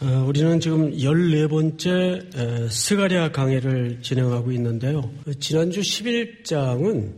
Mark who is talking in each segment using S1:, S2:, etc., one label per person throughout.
S1: 우리는 지금 14번째 스가랴 강해를 진행하고 있는데요. 지난주 11장은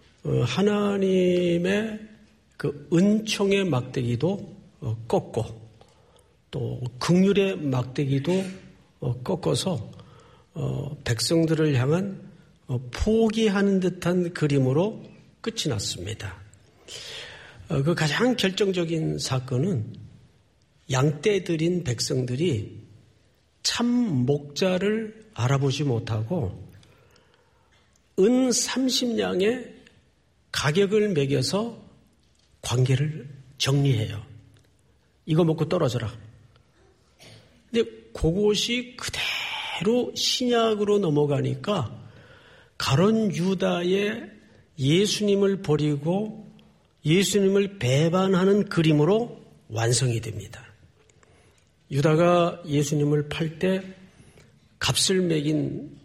S1: 하나님의 그 은총의 막대기도 꺾고 또 긍휼의 막대기도 꺾어서 백성들을 향한 포기하는 듯한 그림으로 끝이 났습니다. 그 가장 결정적인 사건은 양떼들인 백성들이 참 목자를 알아보지 못하고 은 30냥의 가격을 매겨서 관계를 정리해요. 이거 먹고 떨어져라. 근데 그것이 그대로 신약으로 넘어가니까 가론 유다의 예수님을 버리고 예수님을 배반하는 그림으로 완성이 됩니다. 유다가 예수님을 팔 때 값을 매긴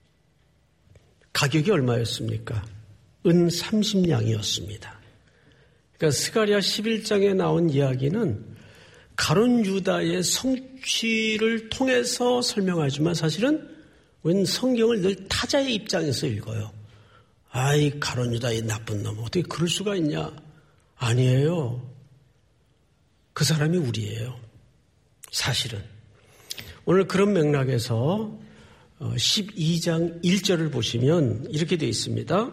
S1: 가격이 얼마였습니까? 은 30냥이었습니다. 그러니까 스가랴 11장에 나온 이야기는 가론 유다의 성취를 통해서 설명하지만 사실은 웬 성경을 늘 타자의 입장에서 읽어요. 아이 가론 유다의 나쁜 놈 어떻게 그럴 수가 있냐? 아니에요. 그 사람이 우리예요. 사실은. 오늘 그런 맥락에서 12장 1절을 보시면 이렇게 되어 있습니다.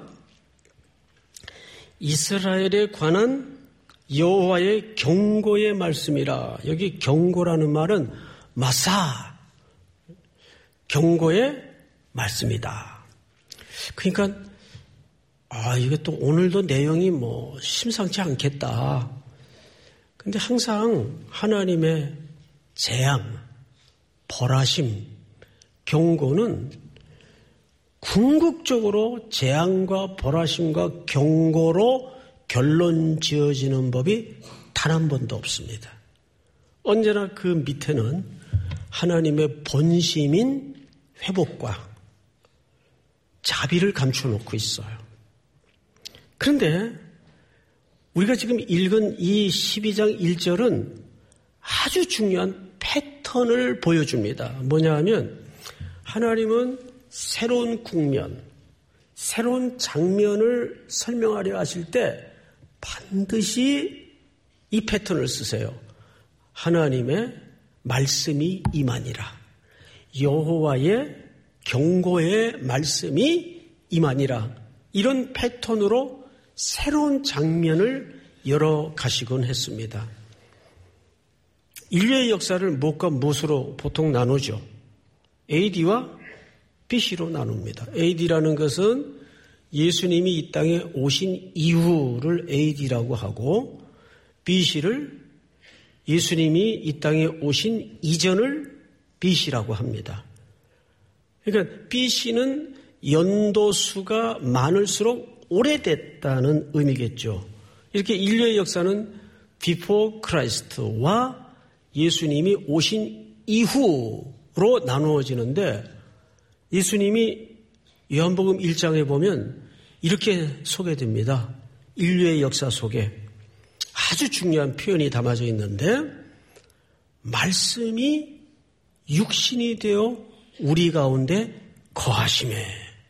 S1: 이스라엘에 관한 여호와의 경고의 말씀이라. 여기 경고라는 말은 마사, 경고의 말씀이다. 그러니까 이게 또 오늘도 내용이 심상치 않겠다. 근데 항상 하나님의 재앙, 벌하심, 경고는 궁극적으로 재앙과 벌하심과 경고로 결론 지어지는 법이 단 한 번도 없습니다. 언제나 그 밑에는 하나님의 본심인 회복과 자비를 감춰놓고 있어요. 그런데 우리가 지금 읽은 이 12장 1절은 아주 중요한 패턴을 보여줍니다. 뭐냐 하면 하나님은 새로운 국면, 새로운 장면을 설명하려 하실 때 반드시 이 패턴을 쓰세요. 하나님의 말씀이 임하니라. 여호와의 경고의 말씀이 임하니라. 이런 패턴으로 새로운 장면을 열어가시곤 했습니다. 인류의 역사를 무엇과 무엇으로 보통 나누죠? AD와 BC로 나눕니다. AD라는 것은 예수님이 이 땅에 오신 이후를 AD라고 하고 BC를 예수님이 이 땅에 오신 이전을 BC라고 합니다. 그러니까 BC는 연도수가 많을수록 오래됐다는 의미겠죠. 이렇게 인류의 역사는 before Christ와 예수님이 오신 이후로 나누어지는데 예수님이 요한복음 1장에 보면 이렇게 소개됩니다. 인류의 역사 속에 아주 중요한 표현이 담아져 있는데 말씀이 육신이 되어 우리 가운데 거하심에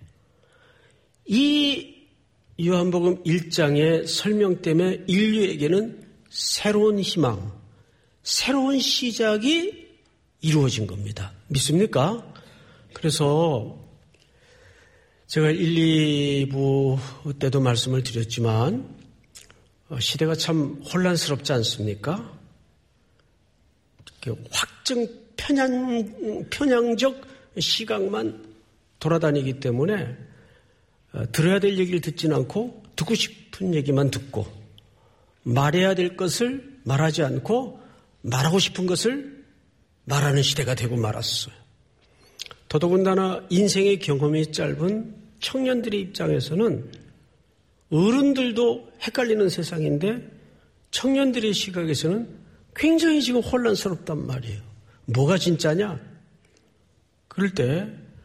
S1: 이 요한복음 1장의 설명 때문에 인류에게는 새로운 희망, 새로운 시작이 이루어진 겁니다. 믿습니까? 그래서 제가 1, 2부 때도 말씀을 드렸지만 시대가 참 혼란스럽지 않습니까? 확증 편향적 시각만 돌아다니기 때문에 들어야 될 얘기를 듣지는 않고 듣고 싶은 얘기만 듣고 말해야 될 것을 말하지 않고 말하고 싶은 것을 말하는 시대가 되고 말았어요. 더더군다나 인생의 경험이 짧은 청년들의 입장에서는 어른들도 헷갈리는 세상인데 청년들의 시각에서는 굉장히 지금 혼란스럽단 말이에요. 뭐가 진짜냐? 그럴 때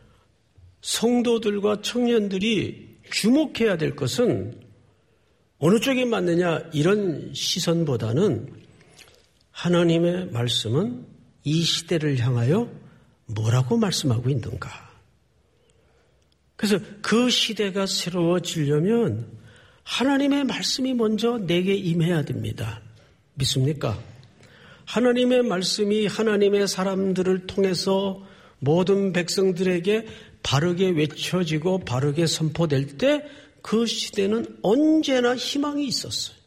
S1: 성도들과 청년들이 주목해야 될 것은 어느 쪽에 맞느냐 이런 시선보다는 하나님의 말씀은 이 시대를 향하여 뭐라고 말씀하고 있는가? 그래서 그 시대가 새로워지려면 하나님의 말씀이 먼저 내게 임해야 됩니다. 믿습니까? 하나님의 말씀이 하나님의 사람들을 통해서 모든 백성들에게 바르게 외쳐지고 바르게 선포될 때 그 시대는 언제나 희망이 있었어요.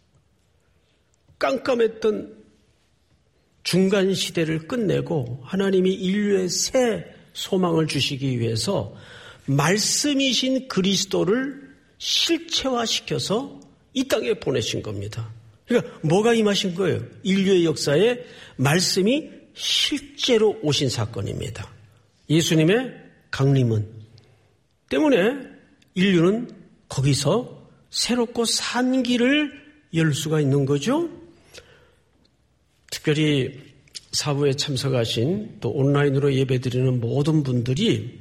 S1: 깜깜했던 중간 시대를 끝내고 하나님이 인류의 새 소망을 주시기 위해서 말씀이신 그리스도를 실체화시켜서 이 땅에 보내신 겁니다. 그러니까 뭐가 임하신 거예요? 인류의 역사에 말씀이 실제로 오신 사건입니다. 예수님의 강림은 때문에 인류는 거기서 새롭고 산 길을 열 수가 있는 거죠. 특별히 사부에 참석하신 또 온라인으로 예배드리는 모든 분들이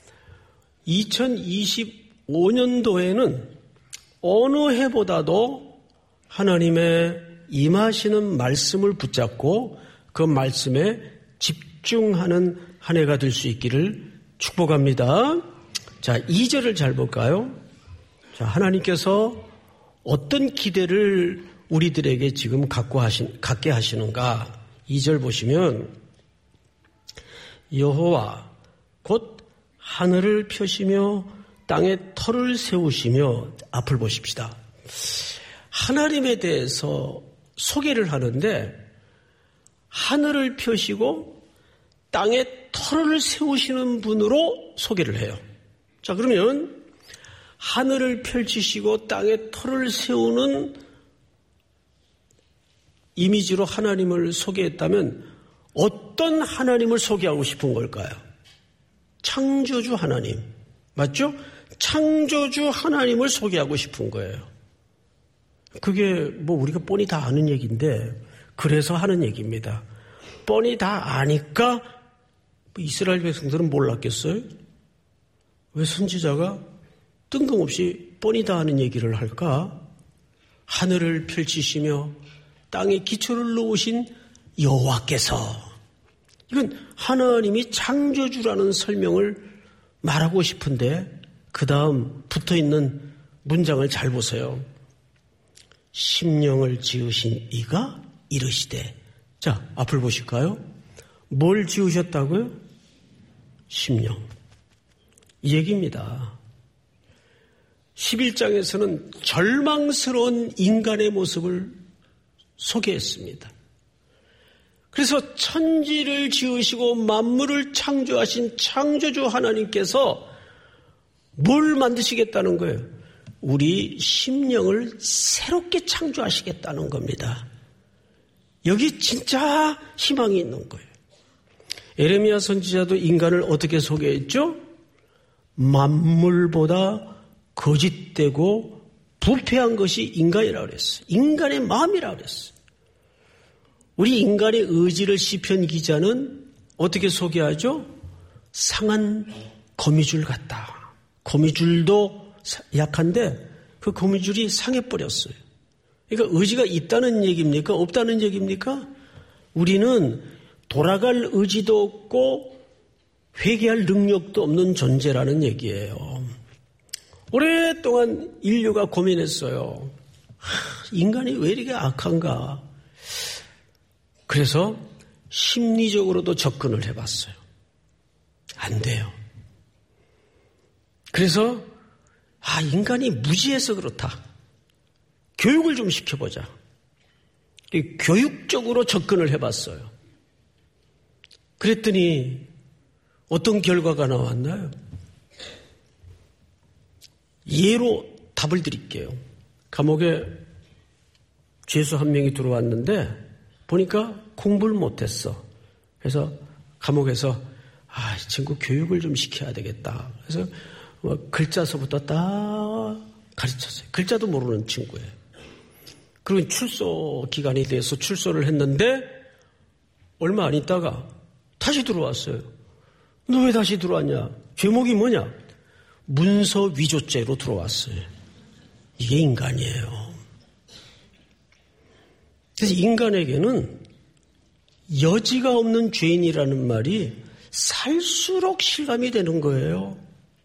S1: 2025년도에는 어느 해보다도 하나님의 임하시는 말씀을 붙잡고 그 말씀에 집중하는 한 해가 될 수 있기를 축복합니다. 자, 2절을 잘 볼까요? 자, 하나님께서 어떤 기대를 우리들에게 지금 갖게 하시는가? 2절 보시면 여호와 곧 하늘을 펴시며 땅에 터를 세우시며 앞을 보십시다. 하나님에 대해서 소개를 하는데 하늘을 펴시고 땅에 터를 세우시는 분으로 소개를 해요. 자, 그러면 하늘을 펼치시고 땅에 터를 세우는 이미지로 하나님을 소개했다면 어떤 하나님을 소개하고 싶은 걸까요? 창조주 하나님. 맞죠? 창조주 하나님을 소개하고 싶은 거예요. 그게 뭐 우리가 뻔히 다 아는 얘기인데 그래서 하는 얘기입니다. 뻔히 다 아니까 이스라엘 백성들은 몰랐겠어요? 왜 선지자가 뜬금없이 뻔히 다 아는 얘기를 할까? 하늘을 펼치시며 땅에 기초를 놓으신 여호와께서, 이건 하나님이 창조주라는 설명을 말하고 싶은데 그 다음 붙어있는 문장을 잘 보세요. 심령을 지으신 이가 이르시되. 자, 앞을 보실까요? 뭘 지으셨다고요? 심령. 이 얘기입니다. 11장에서는 절망스러운 인간의 모습을 소개했습니다. 그래서 천지를 지으시고 만물을 창조하신 창조주 하나님께서 뭘 만드시겠다는 거예요? 우리 심령을 새롭게 창조하시겠다는 겁니다. 여기 진짜 희망이 있는 거예요. 에레미야 선지자도 인간을 어떻게 소개했죠? 만물보다 거짓되고 부패한 것이 인간이라고 그랬어요. 인간의 마음이라고 그랬어요. 우리 인간의 의지를 시편 기자는 어떻게 소개하죠? 상한 거미줄 같다. 거미줄도 약한데 그 거미줄이 상해버렸어요. 그러니까 의지가 있다는 얘기입니까? 없다는 얘기입니까? 우리는 돌아갈 의지도 없고 회개할 능력도 없는 존재라는 얘기예요. 오랫동안 인류가 고민했어요. 인간이 왜 이렇게 악한가? 그래서 심리적으로도 접근을 해봤어요. 안 돼요. 그래서 인간이 무지해서 그렇다. 교육을 좀 시켜보자. 교육적으로 접근을 해봤어요. 그랬더니 어떤 결과가 나왔나요? 예로 답을 드릴게요. 감옥에 죄수 한 명이 들어왔는데 보니까 공부를 못했어. 그래서 감옥에서 이 친구 교육을 좀 시켜야 되겠다. 그래서 글자서부터 딱 가르쳤어요. 글자도 모르는 친구예요. 그리고 출소 기간이 돼서 출소를 했는데 얼마 안 있다가 다시 들어왔어요. 너 왜 다시 들어왔냐? 죄목이 뭐냐? 문서 위조죄로 들어왔어요. 이게 인간이에요. 그래서 인간에게는 여지가 없는 죄인이라는 말이 살수록 실감이 되는 거예요.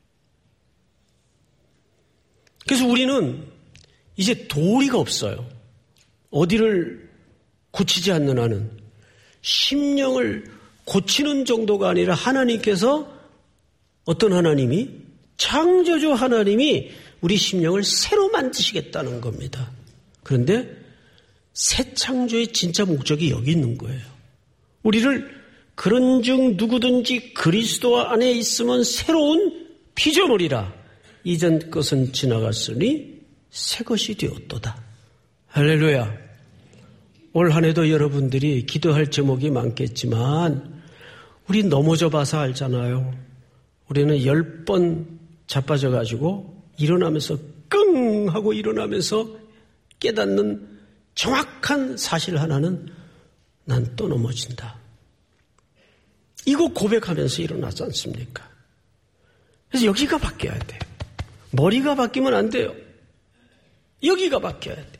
S1: 그래서 우리는 이제 도리가 없어요. 어디를 고치지 않는 한은 심령을 고치는 정도가 아니라 하나님께서 어떤 하나님이 창조주 하나님이 우리 심령을 새로 만드시겠다는 겁니다. 그런데 새 창조의 진짜 목적이 여기 있는 거예요. 우리를 그런즉 누구든지 그리스도 안에 있으면 새로운 피조물이라 이전 것은 지나갔으니 새 것이 되었도다. 할렐루야. 올 한 해도 여러분들이 기도할 제목이 많겠지만 우리 넘어져 봐서 알잖아요. 우리는 10번 자빠져가지고 일어나면서 끙 하고 일어나면서 깨닫는 정확한 사실 하나는 난 또 넘어진다. 이거 고백하면서 일어나지 않습니까? 그래서 여기가 바뀌어야 돼요. 머리가 바뀌면 안 돼요. 여기가 바뀌어야 돼요.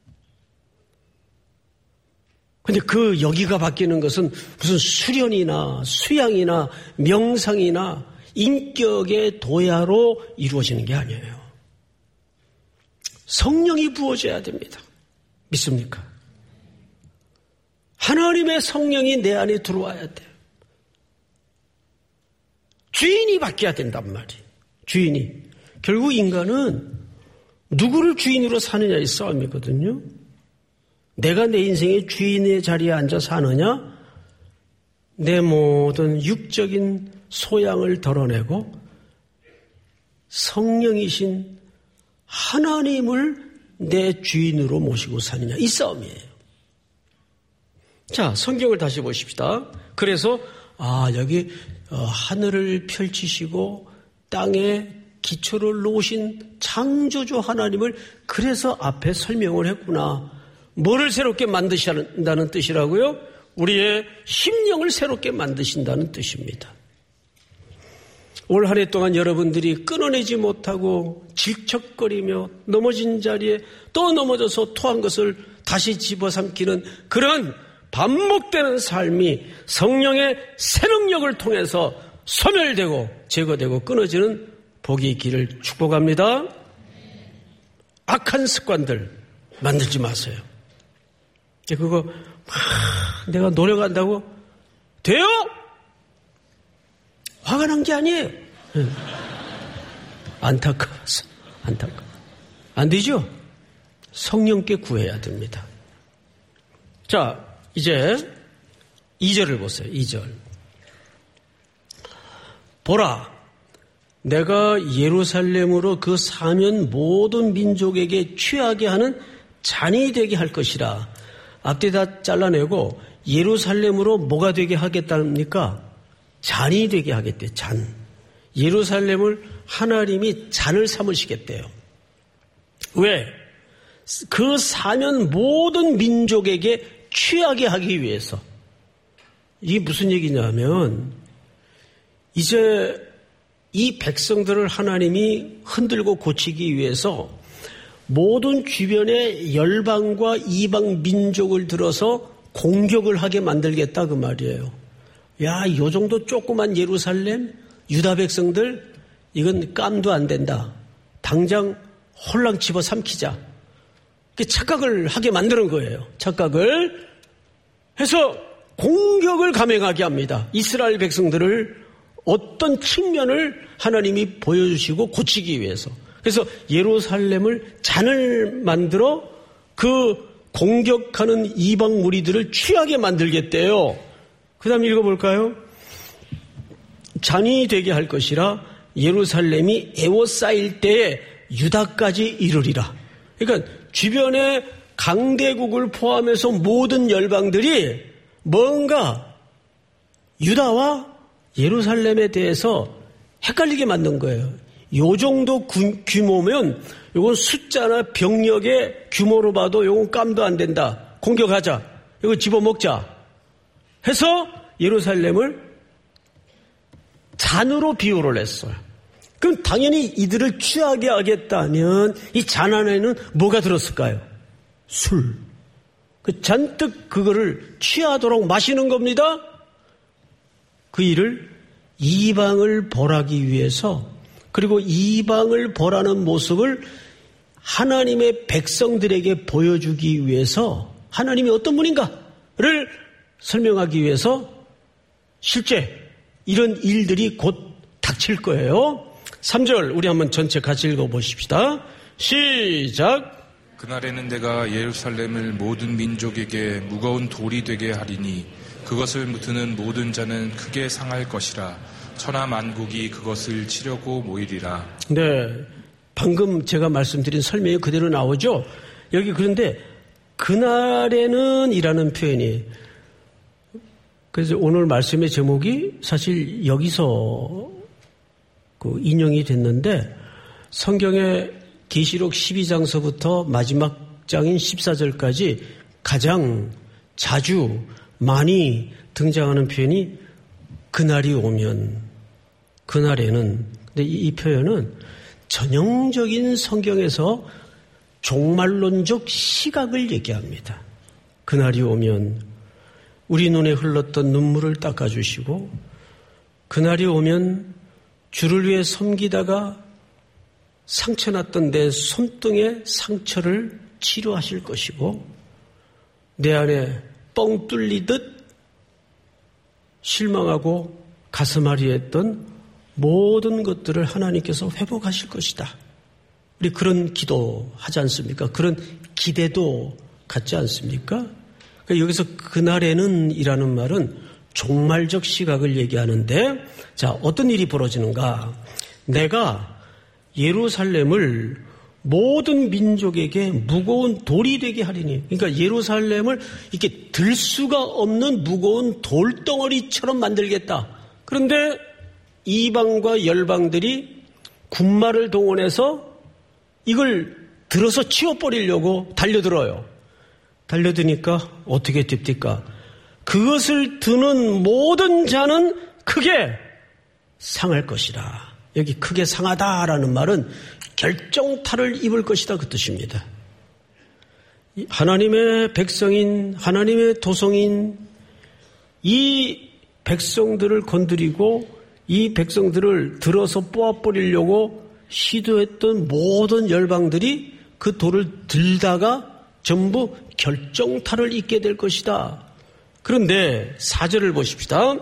S1: 근데 그 여기가 바뀌는 것은 무슨 수련이나 수양이나 명상이나 인격의 도야로 이루어지는 게 아니에요. 성령이 부어져야 됩니다. 믿습니까? 하나님의 성령이 내 안에 들어와야 돼요. 주인이 바뀌어야 된단 말이에요. 주인이. 결국 인간은 누구를 주인으로 사느냐의 싸움이거든요. 내가 내 인생의 주인의 자리에 앉아 사느냐? 내 모든 육적인 소양을 덜어내고 성령이신 하나님을 내 주인으로 모시고 사느냐? 이 싸움이에요. 자, 성경을 다시 보십시다. 그래서 여기 하늘을 펼치시고 땅에 기초를 놓으신 창조주 하나님을 그래서 앞에 설명을 했구나. 뭐를 새롭게 만드신다는 뜻이라고요? 우리의 심령을 새롭게 만드신다는 뜻입니다. 올 한 해 동안 여러분들이 끊어내지 못하고 질척거리며 넘어진 자리에 또 넘어져서 토한 것을 다시 집어삼키는 그런 반복되는 삶이 성령의 새 능력을 통해서 소멸되고 제거되고 끊어지는 복이 있기를 축복합니다. 악한 습관들 만들지 마세요. 그거 내가 노력한다고 돼요? 화가 난 게 아니에요. 안타까워서. 안 되죠? 성령께 구해야 됩니다. 자, 이제 2절을 보세요. 2절. 보라, 내가 예루살렘으로 그 사면 모든 민족에게 취하게 하는 잔이 되게 할 것이라. 앞뒤 다 잘라내고 예루살렘으로 뭐가 되게 하겠답니까? 잔이 되게 하겠대요. 잔. 예루살렘을 하나님이 잔을 삼으시겠대요. 왜? 그 사면 모든 민족에게 취하게 하기 위해서. 이게 무슨 얘기냐면 이제 이 백성들을 하나님이 흔들고 고치기 위해서 모든 주변의 열방과 이방 민족을 들어서 공격을 하게 만들겠다 그 말이에요. 야, 요 정도 조그만 예루살렘 유다 백성들 이건 깜도 안 된다. 당장 홀랑 집어삼키자. 착각을 하게 만드는 거예요. 착각을 해서 공격을 감행하게 합니다. 이스라엘 백성들을 어떤 측면을 하나님이 보여주시고 고치기 위해서. 그래서 예루살렘을 잔을 만들어 그 공격하는 이방 무리들을 취하게 만들겠대요. 그 다음 읽어볼까요? 잔이 되게 할 것이라 예루살렘이 에워싸일 때에 유다까지 이르리라. 그러니까 주변의 강대국을 포함해서 모든 열방들이 뭔가 유다와 예루살렘에 대해서 헷갈리게 만든 거예요. 요 정도 규모면 이건 숫자나 병력의 규모로 봐도 이건 깜도 안 된다. 공격하자. 이거 집어먹자. 해서 예루살렘을 잔으로 비유를 했어요. 그럼 당연히 이들을 취하게 하겠다면 이 잔 안에는 뭐가 들었을까요? 술. 그 잔뜩 그거를 취하도록 마시는 겁니다. 그 일을 이방을 벌하기 위해서, 그리고 이방을 벌하는 모습을 하나님의 백성들에게 보여주기 위해서 하나님이 어떤 분인가를 설명하기 위해서 실제 이런 일들이 곧 닥칠 거예요. 3절 우리 한번 전체 같이 읽어보십시다. 시작.
S2: 그날에는 내가 예루살렘을 모든 민족에게 무거운 돌이 되게 하리니 그것을 드는 모든 자는 크게 상할 것이라. 천하 만국이 그것을 치려고 모이리라.
S1: 네, 방금 제가 말씀드린 설명이 그대로 나오죠. 여기 그런데 그날에는 이라는 표현이, 그래서 오늘 말씀의 제목이 사실 여기서 그 인용이 됐는데, 성경의 계시록 12장서부터 마지막 장인 14절까지 가장 자주 많이 등장하는 표현이 그날이 오면, 그날에는. 근데 이 표현은 전형적인 성경에서 종말론적 시각을 얘기합니다. 그날이 오면 우리 눈에 흘렀던 눈물을 닦아주시고, 그날이 오면 주를 위해 섬기다가 상처났던 내 손등의 상처를 치료하실 것이고, 내 안에 뻥 뚫리듯 실망하고 가슴앓이했던 모든 것들을 하나님께서 회복하실 것이다. 우리 그런 기도 하지 않습니까? 그런 기대도 갖지 않습니까? 그러니까 여기서 그날에는 이라는 말은 종말적 시각을 얘기하는데, 자, 어떤 일이 벌어지는가? 내가 예루살렘을 모든 민족에게 무거운 돌이 되게 하리니, 그러니까 예루살렘을 이렇게 들 수가 없는 무거운 돌덩어리처럼 만들겠다. 그런데 이방과 열방들이 군마를 동원해서 이걸 들어서 치워버리려고 달려들어요. 달려드니까 어떻게 됩니까? 그것을 드는 모든 자는 크게 상할 것이라. 여기 크게 상하다라는 말은 결정타를 입을 것이다 그 뜻입니다. 하나님의 백성인, 하나님의 도성인 이 백성들을 건드리고 이 백성들을 들어서 뽑아버리려고 시도했던 모든 열방들이 그 돌을 들다가 전부 결정타를 입게 될 것이다. 그런데 4절을 보십시다.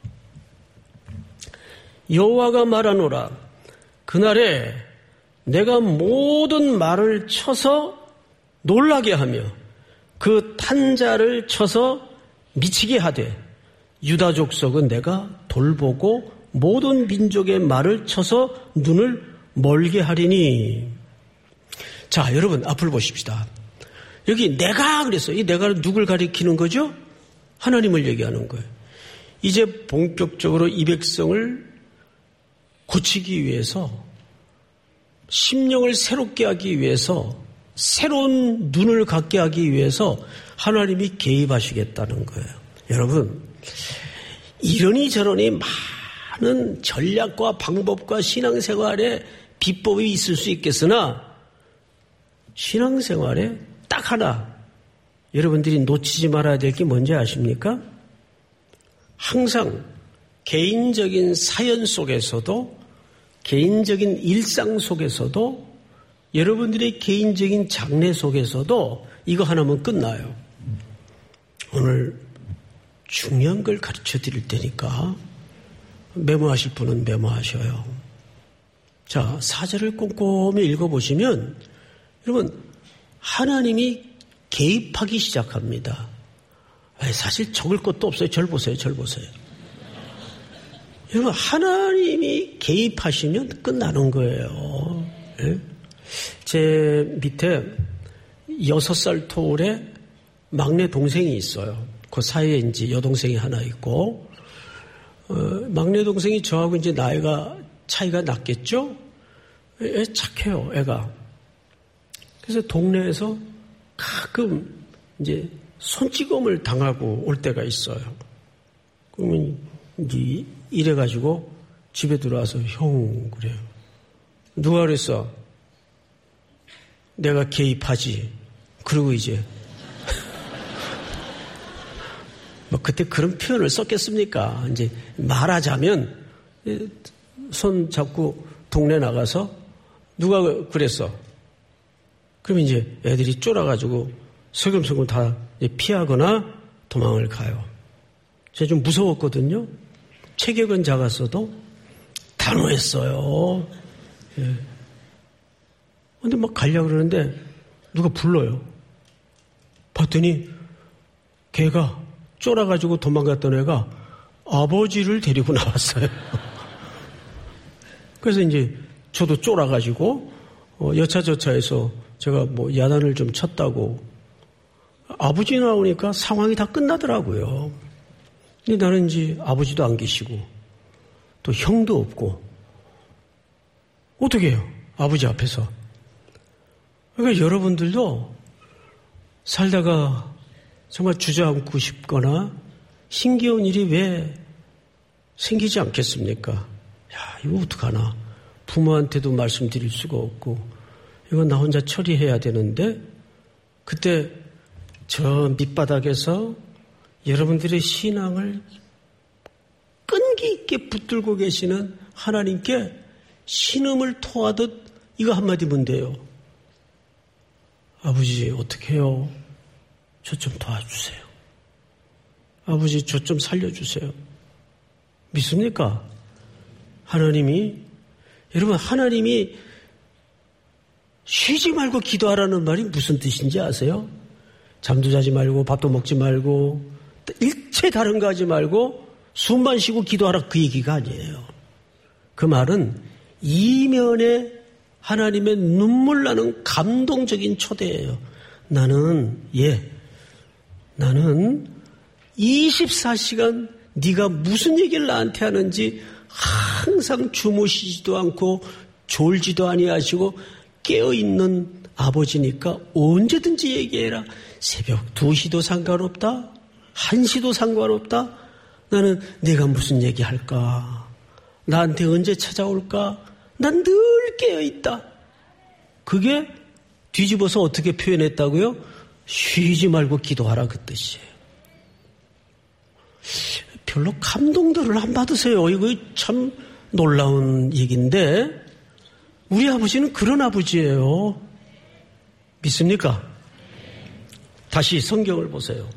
S1: 여호와가 말하노라. 그날에 내가 모든 말을 쳐서 놀라게 하며 그 탄자를 쳐서 미치게 하되 유다 족속은 내가 돌보고 모든 민족의 말을 쳐서 눈을 멀게 하리니. 자, 여러분 앞을 보십시다. 여기 내가 그랬어요. 이 내가 누굴 가리키는 거죠? 하나님을 얘기하는 거예요. 이제 본격적으로 이 백성을 고치기 위해서, 심령을 새롭게 하기 위해서, 새로운 눈을 갖게 하기 위해서 하나님이 개입하시겠다는 거예요. 여러분, 이러니 저러니 많은 전략과 방법과 신앙생활에 비법이 있을 수 있겠으나 신앙생활에 딱 하나 여러분들이 놓치지 말아야 될 게 뭔지 아십니까? 항상 개인적인 사연 속에서도, 개인적인 일상 속에서도, 여러분들의 개인적인 장래 속에서도 이거 하나면 끝나요. 오늘 중요한 걸 가르쳐 드릴 테니까 메모하실 분은 메모하셔요. 자, 4절을 꼼꼼히 읽어보시면 여러분, 하나님이 개입하기 시작합니다. 사실 적을 것도 없어요. 절 보세요. 절 보세요. 여러분, 하나님이 개입하시면 끝나는 거예요. 네? 제 밑에 6살 터울의 막내 동생이 있어요. 그 사이에 이제 여동생이 하나 있고, 막내 동생이 저하고 이제 나이가 차이가 났겠죠? 애 착해요, 애가. 그래서 동네에서 가끔 이제 손찌검을 당하고 올 때가 있어요. 그러면 이제 이래가지고 집에 들어와서 형, 그래요. 누가 그랬어? 내가 개입하지. 그리고 이제 그때 그런 표현을 썼겠습니까? 이제 말하자면 손 잡고 동네 나가서 누가 그랬어? 그럼 이제 애들이 쫄아가지고 슬금슬금 다 피하거나 도망을 가요. 제가 좀 무서웠거든요. 체격은 작았어도 단호했어요. 예. 근데 막 가려고 그러는데 누가 불러요. 봤더니 걔가 쫄아가지고 도망갔던 애가 아버지를 데리고 나왔어요. 그래서 이제 저도 쫄아가지고 여차저차해서 제가 뭐 야단을 좀 쳤다고 아버지 나오니까 상황이 다 끝나더라고요. 근데 나는 이제 아버지도 안 계시고 또 형도 없고 어떻게 해요? 아버지 앞에서. 그러니까 여러분들도 살다가 정말 주저앉고 싶거나 힘겨운 일이 왜 생기지 않겠습니까? 야, 이거 어떡하나. 부모한테도 말씀드릴 수가 없고 이건 나 혼자 처리해야 되는데 그때 저 밑바닥에서 여러분들의 신앙을 끈기 있게 붙들고 계시는 하나님께 신음을 토하듯 이거 한마디 문대요. 아버지 어떻게 해요? 저 좀 도와주세요. 아버지 저 좀 살려주세요. 믿습니까? 여러분 하나님이 쉬지 말고 기도하라는 말이 무슨 뜻인지 아세요? 잠도 자지 말고 밥도 먹지 말고 일체 다른 거 하지 말고 숨만 쉬고 기도하라 그 얘기가 아니에요. 그 말은 이면에 하나님의 눈물 나는 감동적인 초대예요. 나는 24시간 네가 무슨 얘기를 나한테 하는지 항상 주무시지도 않고 졸지도 아니하시고 깨어있는 아버지니까 언제든지 얘기해라. 새벽 2시도 상관없다. 1시도 상관없다. 나는 내가 무슨 얘기할까? 나한테 언제 찾아올까? 난 늘 깨어있다. 그게 뒤집어서 어떻게 표현했다고요? 쉬지 말고 기도하라 그 뜻이에요. 별로 감동들을 안 받으세요. 이거 참 놀라운 얘기인데 우리 아버지는 그런 아버지예요. 믿습니까? 다시 성경을 보세요.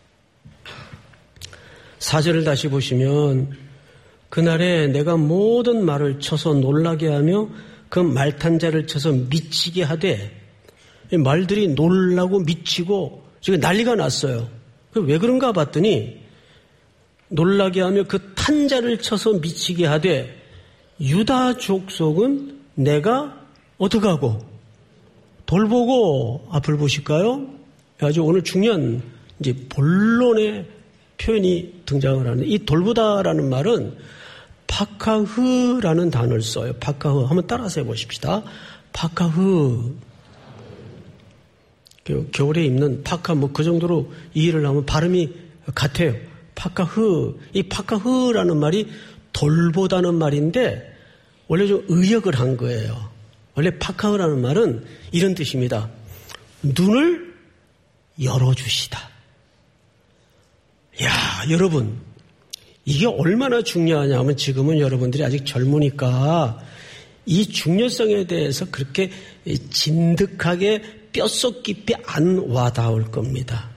S1: 4절을 다시 보시면 그날에 내가 모든 말을 쳐서 놀라게 하며 그 말탄 자를 쳐서 미치게 하되 말들이 놀라고 미치고 지금 난리가 났어요. 왜 그런가 봤더니 놀라게 하며 그 탄자를 쳐서 미치게 하되 유다 족속은 내가 어떻게 하고 돌보고 앞을 보실까요? 아주 오늘 중요한 이제 본론의 표현이 등장을 하는 이 돌보다라는 말은 파카흐라는 단어를 써요. 파카흐 한번 따라서 해보십시다. 파카흐 겨울에 입는 파카 뭐 그 정도로 이해를 하면 발음이 같아요. 파카흐 이 파카흐라는 말이 돌보다는 말인데 원래 좀 의역을 한 거예요. 원래 파카흐라는 말은 이런 뜻입니다. 눈을 열어주시다. 야, 여러분, 이게 얼마나 중요하냐면 지금은 여러분들이 아직 젊으니까 이 중요성에 대해서 그렇게 진득하게 뼛속 깊이 안 와닿을 겁니다.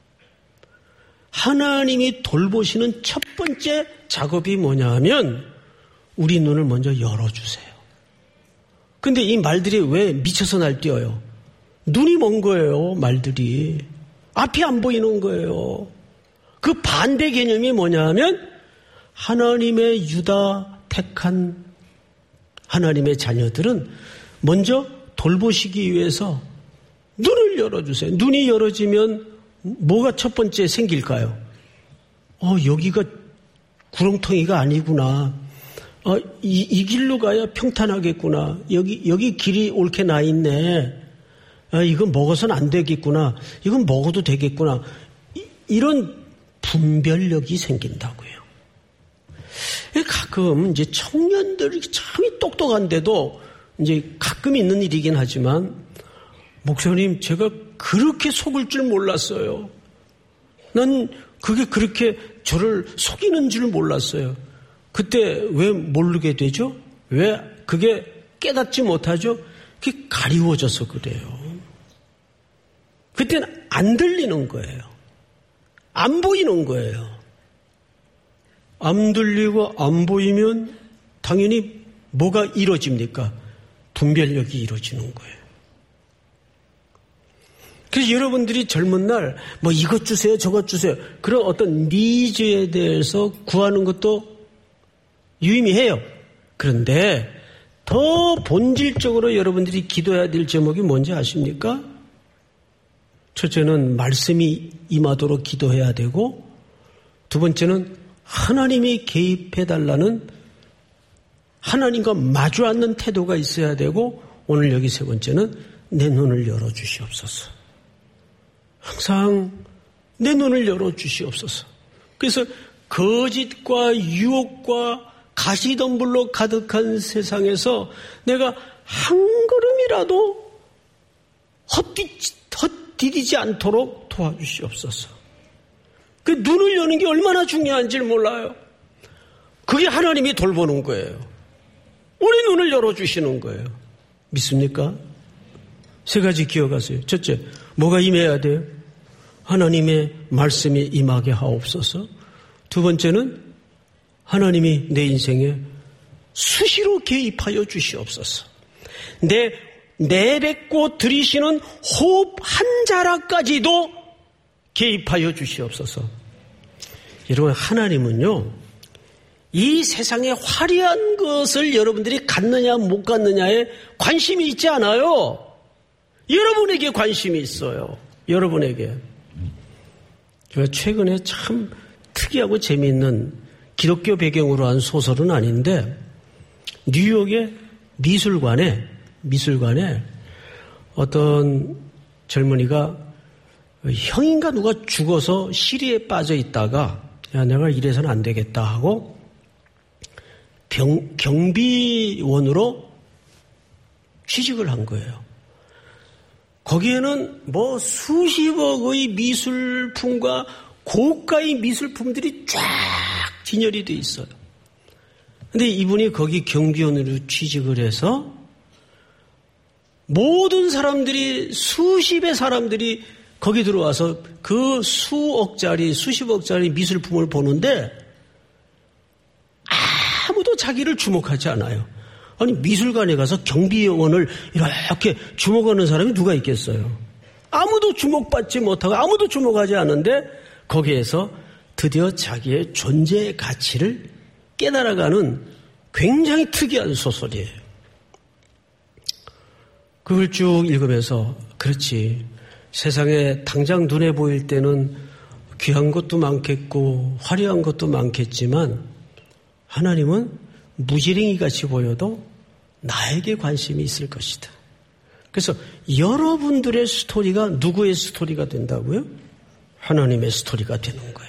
S1: 하나님이 돌보시는 첫 번째 작업이 뭐냐 하면 우리 눈을 먼저 열어주세요. 근데 이 말들이 왜 미쳐서 날뛰어요? 눈이 먼 거예요, 말들이. 앞이 안 보이는 거예요. 그 반대 개념이 뭐냐 하면 하나님의 유다 택한 하나님의 자녀들은 먼저 돌보시기 위해서 눈을 열어주세요. 눈이 열어지면 뭐가 첫 번째 생길까요? 여기가 구렁텅이가 아니구나. 이 길로 가야 평탄하겠구나. 여기 길이 옳게 나 있네. 이건 먹어서는 안 되겠구나. 이건 먹어도 되겠구나. 이런 분별력이 생긴다고요. 가끔 이제 청년들이 참 똑똑한데도 이제 가끔 있는 일이긴 하지만 목사님 제가 그렇게 속을 줄 몰랐어요. 난 그게 그렇게 저를 속이는 줄 몰랐어요. 그때 왜 모르게 되죠? 왜 그게 깨닫지 못하죠? 그게 가리워져서 그래요. 그때는 안 들리는 거예요. 안 보이는 거예요. 안 들리고 안 보이면 당연히 뭐가 이루어집니까? 분별력이 이루어지는 거예요. 그래서 여러분들이 젊은 날 뭐 이것 주세요 저것 주세요 그런 어떤 니즈에 대해서 구하는 것도 유의미해요. 그런데 더 본질적으로 여러분들이 기도해야 될 제목이 뭔지 아십니까? 첫째는 말씀이 임하도록 기도해야 되고, 두 번째는 하나님이 개입해달라는 하나님과 마주 앉는 태도가 있어야 되고, 오늘 여기 세 번째는 내 눈을 열어주시옵소서. 항상 내 눈을 열어주시옵소서. 그래서 거짓과 유혹과 가시덤불로 가득한 세상에서 내가 한 걸음이라도 헛디디지 않도록 도와주시옵소서. 그 눈을 여는 게 얼마나 중요한지 몰라요. 그게 하나님이 돌보는 거예요. 우리 눈을 열어주시는 거예요. 믿습니까? 세 가지 기억하세요. 첫째, 뭐가 임해야 돼요? 하나님의 말씀이 임하게 하옵소서. 두 번째는 하나님이 내 인생에 수시로 개입하여 주시옵소서. 내뱉고 들이시는 호흡 한 자락까지도 개입하여 주시옵소서. 여러분, 하나님은요, 이 세상에 화려한 것을 여러분들이 갖느냐 못 갖느냐에 관심이 있지 않아요. 여러분에게 관심이 있어요. 여러분에게. 제가 최근에 참 특이하고 재미있는 기독교 배경으로 한 소설은 아닌데, 뉴욕의 미술관에 어떤 젊은이가 형인가 누가 죽어서 시리에 빠져 있다가, 야, 내가 이래서는 안 되겠다 하고 경비원으로 취직을 한 거예요. 거기에는 뭐 수십억의 미술품과 고가의 미술품들이 쫙 진열이 돼 있어요. 근데 이분이 거기 경비원으로 취직을 해서 모든 사람들이, 수십의 사람들이 거기 들어와서 그 수억짜리, 수십억짜리 미술품을 보는데 아무도 자기를 주목하지 않아요. 아니, 미술관에 가서 경비원을 이렇게 주목하는 사람이 누가 있겠어요? 아무도 주목받지 못하고 아무도 주목하지 않는데 거기에서 드디어 자기의 존재의 가치를 깨달아가는 굉장히 특이한 소설이에요. 그걸 쭉 읽으면서, 그렇지, 세상에 당장 눈에 보일 때는 귀한 것도 많겠고 화려한 것도 많겠지만 하나님은 무지랭이 같이 보여도 나에게 관심이 있을 것이다. 그래서 여러분들의 스토리가 누구의 스토리가 된다고요? 하나님의 스토리가 되는 거예요.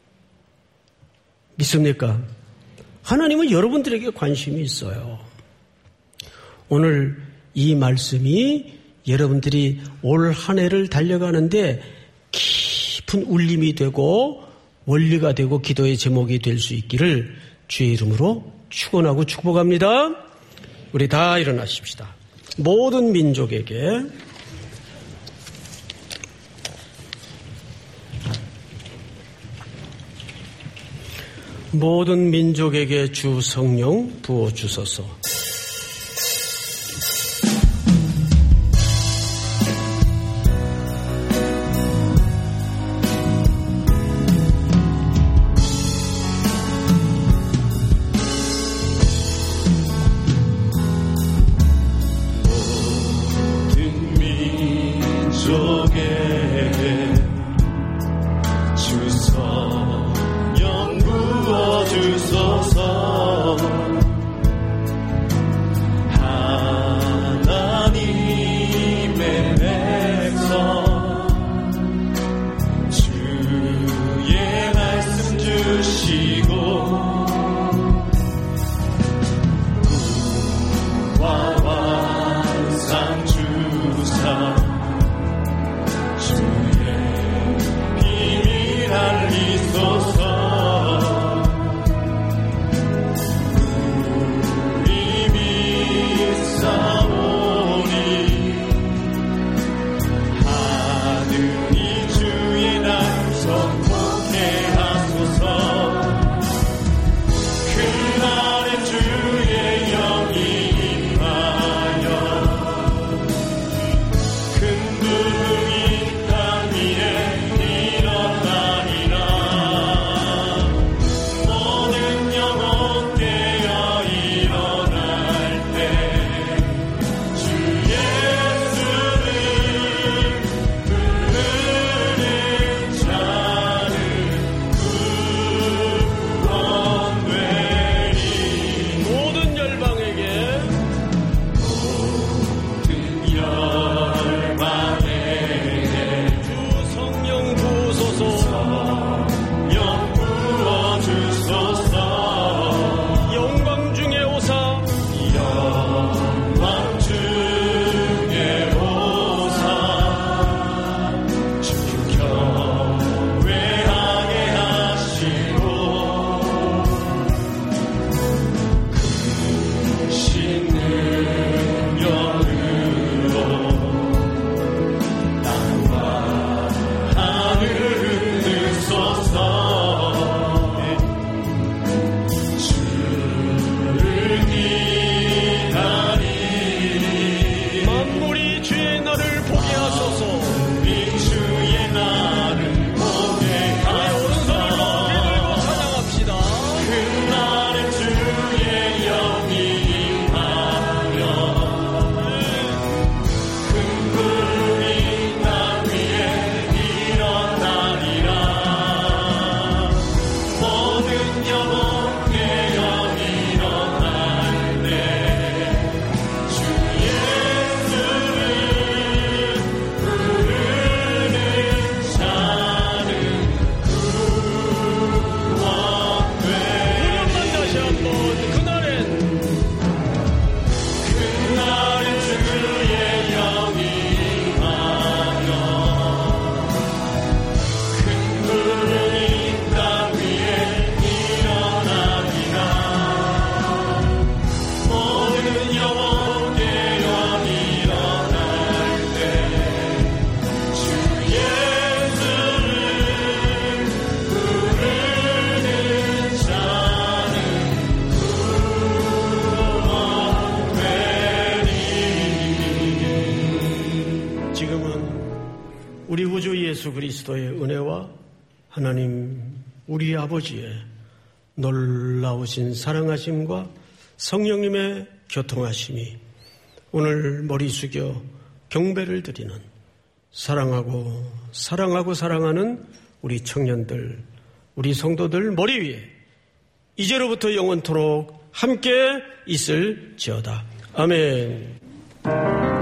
S1: 믿습니까? 하나님은 여러분들에게 관심이 있어요. 오늘 이 말씀이 여러분들이 올 한 해를 달려가는데 깊은 울림이 되고 원리가 되고 기도의 제목이 될 수 있기를 주의 이름으로 축원하고 축복합니다. 우리 다 일어나십시다. 모든 민족에게 주 성령 부어주소서. 그리스도의 은혜와 하나님 우리 아버지의 놀라우신 사랑하심과 성령님의 교통하심이 오늘 머리 숙여 경배를 드리는 사랑하고 사랑하는 우리 청년들, 우리 성도들 머리 위에 이제로부터 영원토록 함께 있을지어다. 아멘.